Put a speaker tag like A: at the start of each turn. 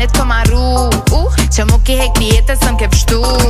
A: nicht kommen Ruhe. Schau Mucki, heb die Etas und gib Stuhl.